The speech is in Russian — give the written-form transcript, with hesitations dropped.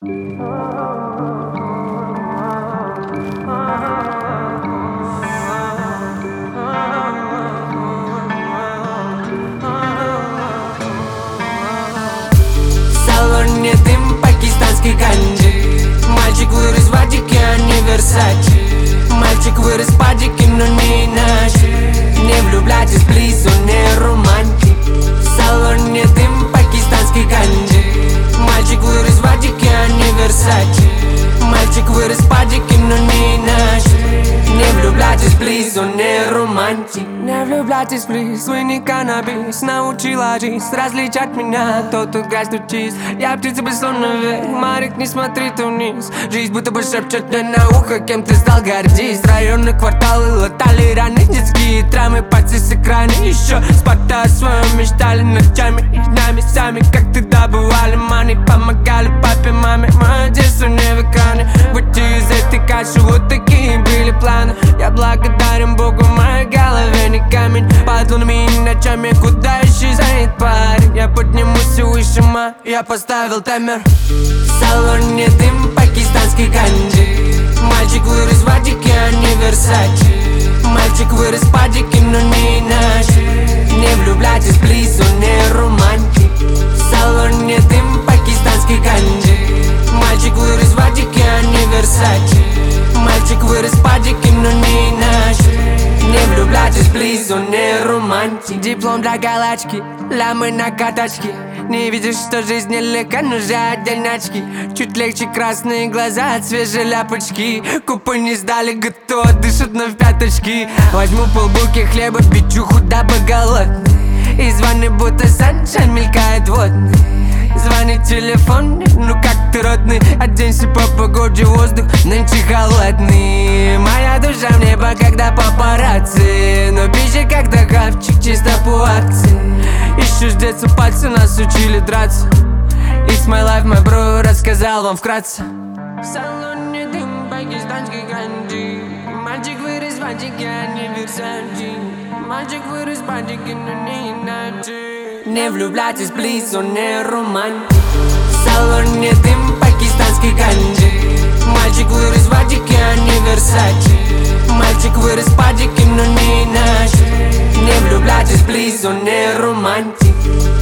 салоне дым пакистанской ганджи. Мальчик вырос в Адике, а не Версачи. Мальчик вырос в Падике, но не иначе. Не влюбляйтесь, плиз, он не романтик. В салоне дым пакистанской ганджи. Мальчик вырос в Адике, а не Версачи. Мальчик вырос в Падике, но не иначе. Не влюбляйтесь, плиз, он не романтик. Не влюбляйтесь, плиз, вы не каннабис. Научила жизнь различать меня, кто тут грязь, тут чист. Я птица без слона вверх, Марик, не смотри ты вниз. Жизнь будто бы шепчет мне на ухо, кем ты стал, гордись. Районные кварталы латали раны, детские травмы, пальцы с экрана. Еще спорта о своем мечтали ночами и днями. Сами как ты добывали мани, помогали папе, маме. Мое детство не в экране, выйти из этой каши, вот такие были планы. Я благодарен Богу, в моей голове не камень. Под лунами и ночами, куда исчезает парень. Я поднимусь все выше, я поставил таймер. В салоне дым пакистанской ганджи. Мальчик вырос в Адике, а не Версачи. Мальчик вырос в Падике, но не иначе. Не влюбляйтесь, плиз, он не романтик. В салоне дым пакистанской ганджи. Мальчик вырос в Адике, а не Версачи. Мальчик вырос в Падике, но не иначе. Не влюбляйтесь, плиз, он не романтик. Диплом для галочки, лямы на каточке. Не видишь, что жизнь нелегка, нужны отдельно очки. Чуть легче красные глаза от свежей ляпочки. Купы не сдали, готово, дышат на в пяточки. Возьму полбуки хлеба, печуху, дабы голодный. И звони, будто саншайн мелькает водный. Звонит телефон, ну как ты, родный? Оденься по погоде, воздух нынче холодный. Моя душа в небо, когда папарацци. Но пища как-то хавчик, чисто по акции. Еще с детства пальцы нас учили драться. It's my life, my bro, рассказал вам вкратце. В салоне дым пакистанской ганджи. Мальчик вырос в Адике, а не Версачи. Мальчик вырос в Падике, но не иначе. Не влюбляйтесь, плиз, он не романтик. В салоне дым пакистанской ганджи. Мальчик вырос в Адике, а не Версачи. Мальчик вырос в Падике, но не иначе. Не влюбляйтесь, плиз, он не романтик.